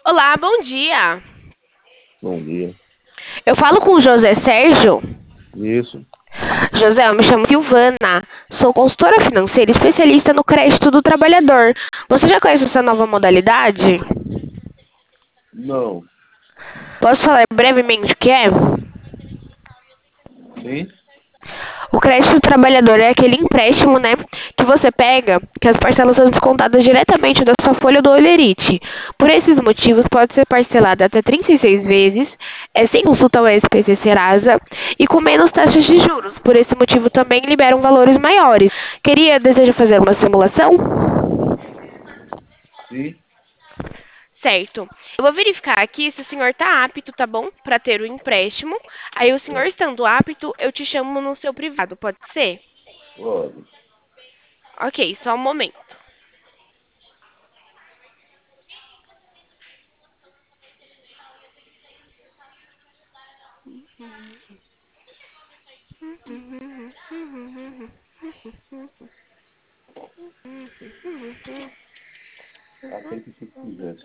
Olá, bom dia. Bom dia. Eu falo com o José Sérgio. Isso. José, eu me chamo Silvana. Sou consultora financeira e especialista no crédito do trabalhador. Você já conhece essa nova modalidade? Não. Posso falar brevemente o que é? Sim? O crédito do trabalhador é aquele empréstimo, né, que você pega, que as parcelas são descontadas diretamente da sua folha do Olerite. Por esses motivos, pode ser parcelado até 36 vezes, sem consulta ao SPC Serasa e com menos taxas de juros. Por esse motivo, também liberam valores maiores. Deseja fazer uma simulação? Sim? Certo. Eu vou verificar aqui se o senhor está apto, tá bom? Para ter o empréstimo. Aí, o senhor É. estando apto, eu te chamo no seu privado, pode ser? Pode. Ok, só um momento. Aceito se quiser.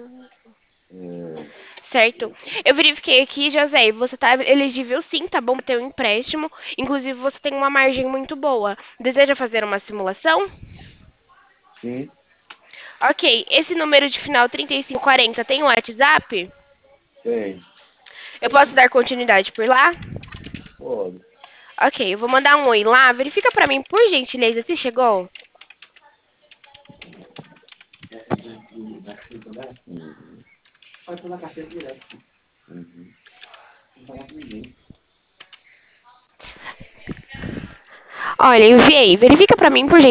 É, Certo. Eu verifiquei aqui, José, você está elegível sim, tá bom? Para ter um empréstimo. Inclusive, você tem uma margem muito boa. Deseja fazer uma simulação? sim? Ok. Esse número de final 3540 tem um WhatsApp? Tem. Eu posso dar continuidade por lá? Pode. Ok, eu vou mandar um oi lá. Verifica para mim, por gentileza, se chegou. Uhum. Uhum. Olha, enviei. Verifica para mim, por gentileza.